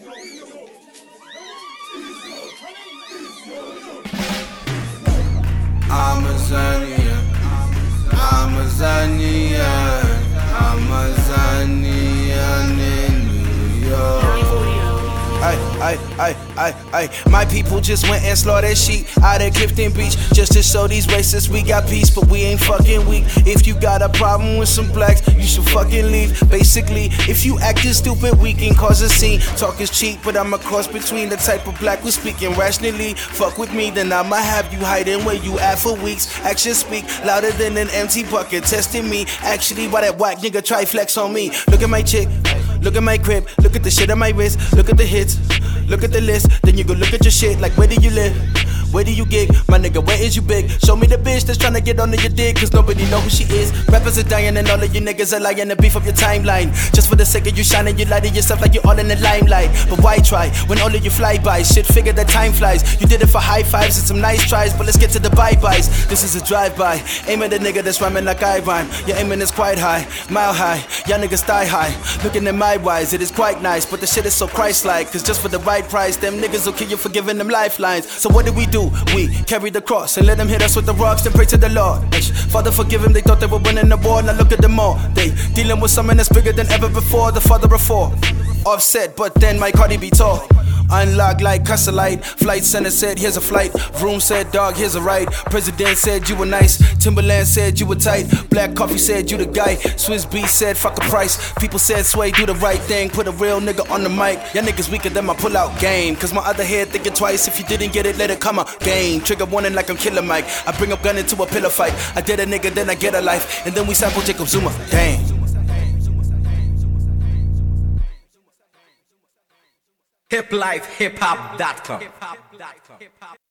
I'm a Zanian, I'm a Zanian, I'm a Zanian in New York. My people just went and slaughtered sheep out of Clifton Beach just to show these racists we got peace, but we ain't fucking weak. If you got a problem with some blacks, you should fucking leave. Basically, if you acting stupid, we can cause a scene. Talk is cheap, but I'm a cross between the type of black who's speaking rationally. Fuck with me, then I'ma have you hiding where you at for weeks. Actions speak louder than an empty bucket testing me. Actually, why that whack nigga try flex on me? Look at my chick, look at my crib, look at the shit on my wrist, look at the hits, look at the list, then you go look at your shit like where do you live? Where do you gig? My nigga, where is you big? Show me the bitch that's tryna get under your dick, cause nobody know who she is. Rappers are dying and all of you niggas are lying to beef up your timeline. Just for the sake of you shining, you lie to yourself like you're all in the limelight. But why try when all of you flybys? Shit, figure that time flies. You did it for high fives and some nice tries, but let's get to the bye-byes. This is a drive-by. Aim at the nigga that's rhyming like I rhyme. Your aiming is quite high, mile high. Y'all niggas thigh high. Looking at my wise, it is quite nice, but the shit is so Christ-like. Cause just for the right price, them niggas will kill you for giving them lifelines. So what do? We carry the cross and let them hit us with the rocks, then pray to the Lord. Father, forgive them, they thought they were winning the war. Now look at them all. They dealing with something that's bigger than ever before. The father of four, Offset, but then my Cardi be tall. Unlocked like Cusselite. Flight center said, here's a flight. Room said, dog, here's a ride. President said you were nice. Timberland said you were tight. Black Coffee said you the guy. Swiss B said fuck a price. People said sway, do the right thing. Put a real nigga on the mic. Y'all niggas weaker than my pull-out game. Cause my other head thinking twice. If you didn't get it, let it come again. Trigger warning like I'm Killer Mike. I bring up gun into a pillow fight. I did a nigga, then I get a life. And then we sample Jacob Zuma. Dang. Hiplifehiphop.com